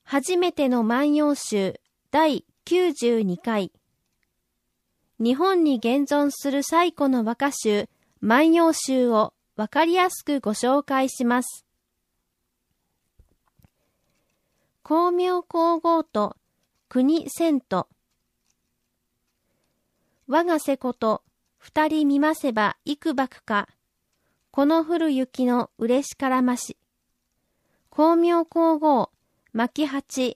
初めての万葉集第92回。日本に現存する最古の和歌集、万葉集をわかりやすくご紹介します。光明皇后と国遷都。我が瀬こと二人見ませば幾ばくか。この降る雪の嬉しからまし。光明皇后牧八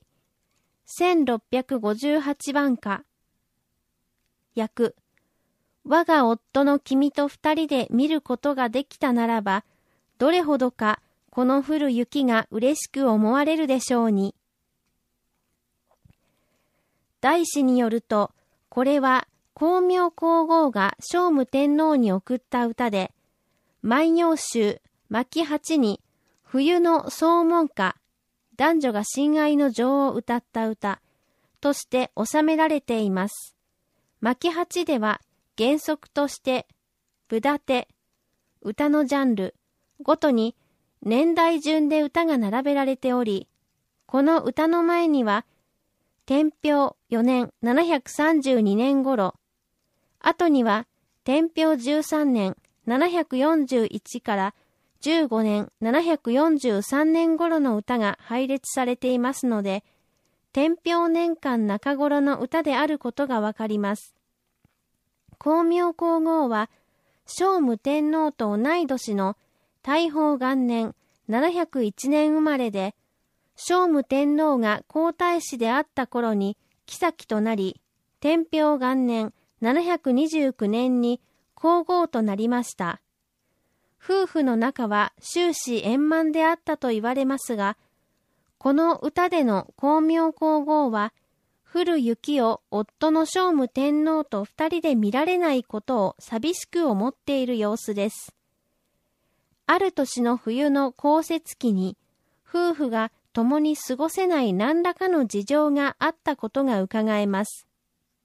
1658番歌。訳。我が夫の君と二人で見ることができたならば、どれほどかこの降る雪が嬉しく思われるでしょうに。大師によると、これは光明皇后が聖武天皇に送った歌で、万葉集牧八に冬の総門歌、男女が親愛の情を歌った歌として収められています。牧八では原則として部立て、歌のジャンルごとに年代順で歌が並べられており、この歌の前には天平4年732年頃、後には天平13年741から15年743年頃の歌が配列されていますので、天平年間中頃の歌であることがわかります。光明皇后は聖武天皇と同い年の大宝元年701年生まれで、聖武天皇が皇太子であった頃に后となり、天平元年729年に皇后となりました。夫婦の仲は終始円満であったと言われますが、この歌での光明皇后は、降る雪を夫の聖武天皇と二人で見られないことを寂しく思っている様子です。ある年の冬の降雪期に、夫婦が共に過ごせない何らかの事情があったことが伺えます。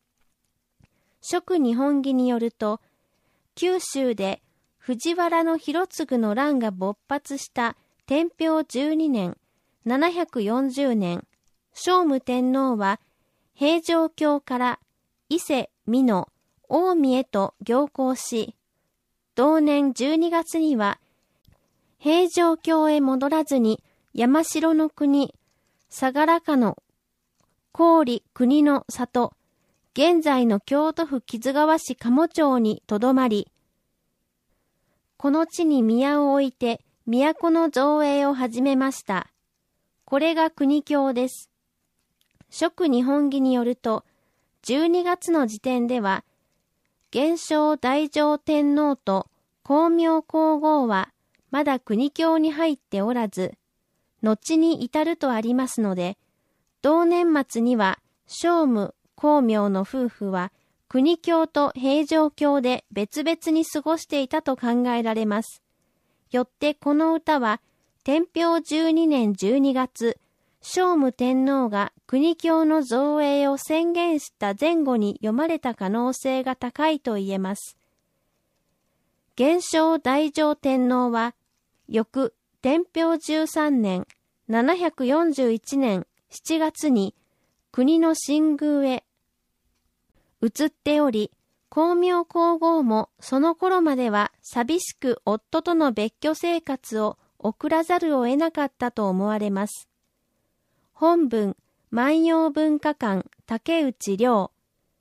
蜀日本紀によると、九州で藤原広次の乱が勃発した天平12年740年、聖武天皇は平城京から伊勢、美濃、近江へと行幸し、同年12月には平城京へ戻らずに山城の国、相良家の郡国の里、現在の京都府木津川市鴨町にとどまり、この地に宮を置いて都の造営を始めました。これが国京です。蜀日本紀によると、12月の時点では、元正大乗天皇と光明皇后はまだ国京に入っておらず、後に至るとありますので、同年末には聖武、光明の夫婦は国京と平城京で別々に過ごしていたと考えられます。よってこの歌は天平12年12月、聖武天皇が国京の造営を宣言した前後に読まれた可能性が高いと言えます。元正大乗天皇は翌天平13年741年7月に国の新宮へ移っており、光明皇后もその頃までは寂しく夫との別居生活を送らざるを得なかったと思われます。本文、万葉文化館竹内涼。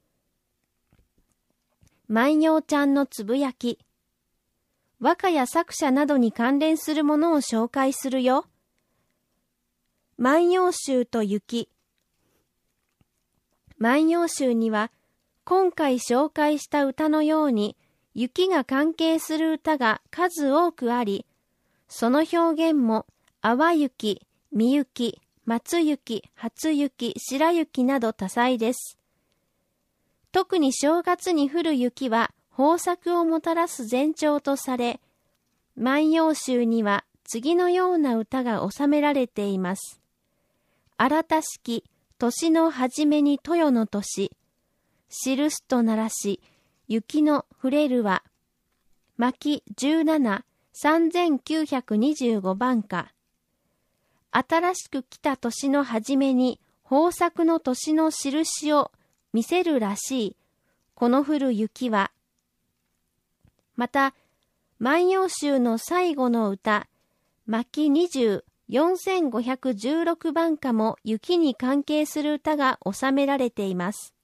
万葉ちゃんのつぶやき。和歌や作者などに関連するものを紹介するよ。万葉集と雪。万葉集には、今回紹介した歌のように、雪が関係する歌が数多くあり、その表現も、淡雪、美雪、松雪、初雪、白雪など多彩です。特に正月に降る雪は豊作をもたらす前兆とされ、万葉集には次のような歌が収められています。新たしき年の初めに豊の年、記すとならし、雪の降れるは、牧17、3925番歌。 新しく来た年の初めに豊作の年の印を見せるらしい、この降る雪は。また、万葉集の最後の歌、牧20、4516番歌も雪に関係する歌が収められています。